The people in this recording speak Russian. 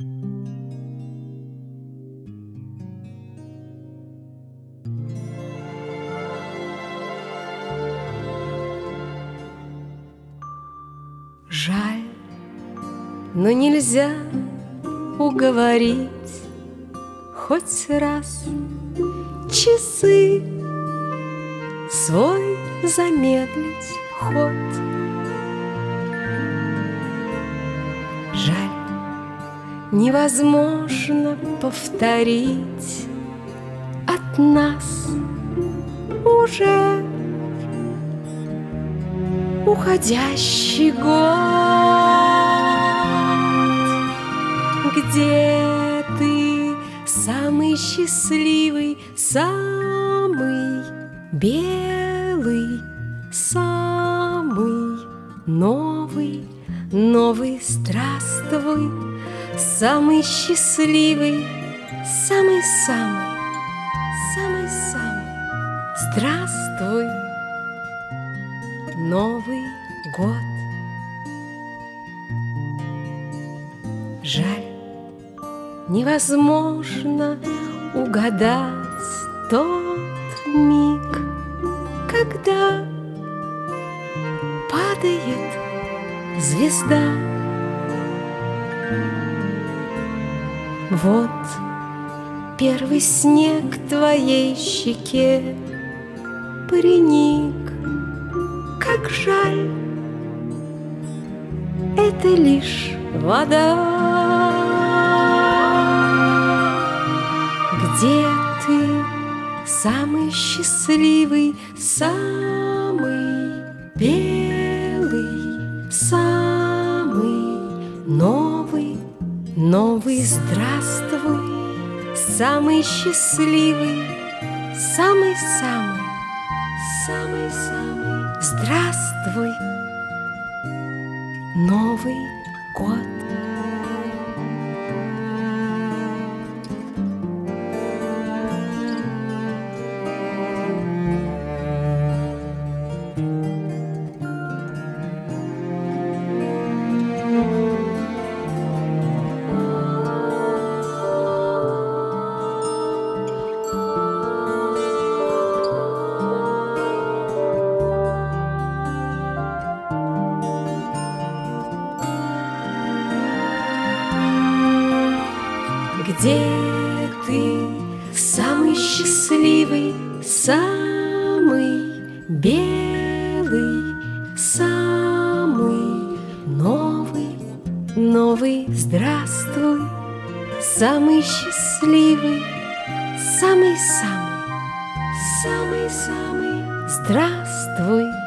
Жаль, но нельзя уговорить хоть раз часы свой замедлить ход. Жаль, невозможно повторить от нас уже уходящий год. Где ты, самый счастливый, самый белый, самый новый, новый, здравствуй, самый счастливый, самый-самый, самый-самый, здравствуй, Новый год. Жаль, невозможно угадать тот миг, когда падает звезда. Вот первый снег твоей щеке приник. Как жаль, это лишь вода. Где ты, самый счастливый, самый белый, самый новый, новый, здравствуй, самый счастливый, самый-самый, самый-самый, здравствуй, Новый год. Где ты, самый счастливый, самый белый, самый новый, новый, здравствуй, самый счастливый, самый-самый, самый-самый, здравствуй.